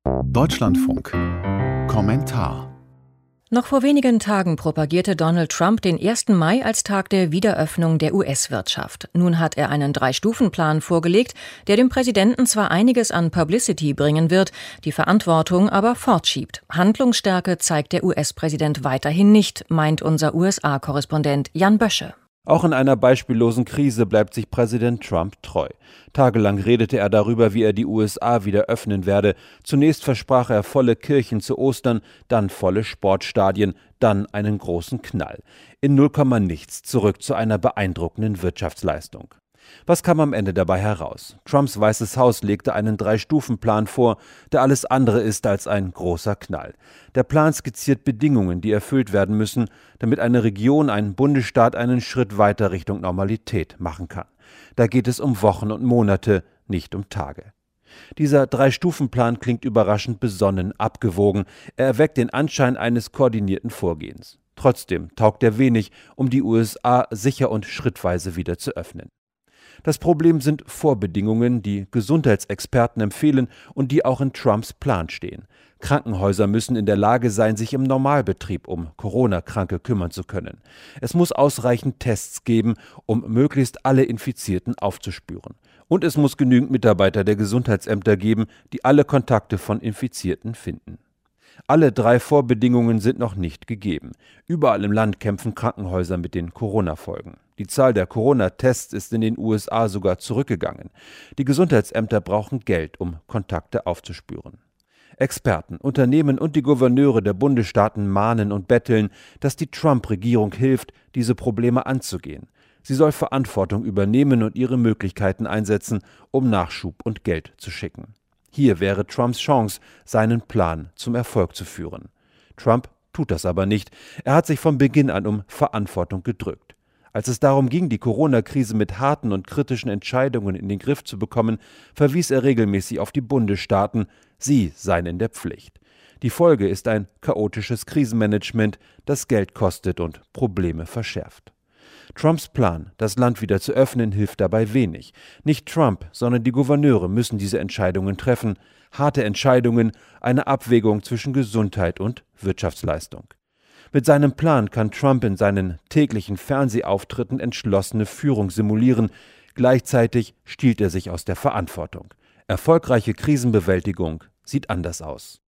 Deutschlandfunk. Kommentar. Noch vor wenigen Tagen propagierte Donald Trump den 1. Mai als Tag der Wiederöffnung der US-Wirtschaft. Nun hat er einen 3-Stufen-Plan vorgelegt, der dem Präsidenten zwar einiges an Publicity bringen wird, die Verantwortung aber fortschiebt. Handlungsstärke zeigt der US-Präsident weiterhin nicht, meint unser USA-Korrespondent Jan Bösche. Auch in einer beispiellosen Krise bleibt sich Präsident Trump treu. Tagelang redete er darüber, wie er die USA wieder öffnen werde. Zunächst versprach er volle Kirchen zu Ostern, dann volle Sportstadien, dann einen großen Knall. In 0, nichts zurück zu einer beeindruckenden Wirtschaftsleistung. Was kam am Ende dabei heraus? Trumps Weißes Haus legte einen 3-Stufen-Plan vor, der alles andere ist als ein großer Knall. Der Plan skizziert Bedingungen, die erfüllt werden müssen, damit eine Region, ein Bundesstaat einen Schritt weiter Richtung Normalität machen kann. Da geht es um Wochen und Monate, nicht um Tage. Dieser 3-Stufen-Plan klingt überraschend besonnen, abgewogen. Er erweckt den Anschein eines koordinierten Vorgehens. Trotzdem taugt er wenig, um die USA sicher und schrittweise wieder zu öffnen. Das Problem sind Vorbedingungen, die Gesundheitsexperten empfehlen und die auch in Trumps Plan stehen. Krankenhäuser müssen in der Lage sein, sich im Normalbetrieb um Corona-Kranke kümmern zu können. Es muss ausreichend Tests geben, um möglichst alle Infizierten aufzuspüren. Und es muss genügend Mitarbeiter der Gesundheitsämter geben, die alle Kontakte von Infizierten finden. Alle 3 Vorbedingungen sind noch nicht gegeben. Überall im Land kämpfen Krankenhäuser mit den Corona-Folgen. Die Zahl der Corona-Tests ist in den USA sogar zurückgegangen. Die Gesundheitsämter brauchen Geld, um Kontakte aufzuspüren. Experten, Unternehmen und die Gouverneure der Bundesstaaten mahnen und betteln, dass die Trump-Regierung hilft, diese Probleme anzugehen. Sie soll Verantwortung übernehmen und ihre Möglichkeiten einsetzen, um Nachschub und Geld zu schicken. Hier wäre Trumps Chance, seinen Plan zum Erfolg zu führen. Trump tut das aber nicht. Er hat sich von Beginn an um Verantwortung gedrückt. Als es darum ging, die Corona-Krise mit harten und kritischen Entscheidungen in den Griff zu bekommen, verwies er regelmäßig auf die Bundesstaaten. Sie seien in der Pflicht. Die Folge ist ein chaotisches Krisenmanagement, das Geld kostet und Probleme verschärft. Trumps Plan, das Land wieder zu öffnen, hilft dabei wenig. Nicht Trump, sondern die Gouverneure müssen diese Entscheidungen treffen. Harte Entscheidungen, eine Abwägung zwischen Gesundheit und Wirtschaftsleistung. Mit seinem Plan kann Trump in seinen täglichen Fernsehauftritten entschlossene Führung simulieren. Gleichzeitig stiehlt er sich aus der Verantwortung. Erfolgreiche Krisenbewältigung sieht anders aus.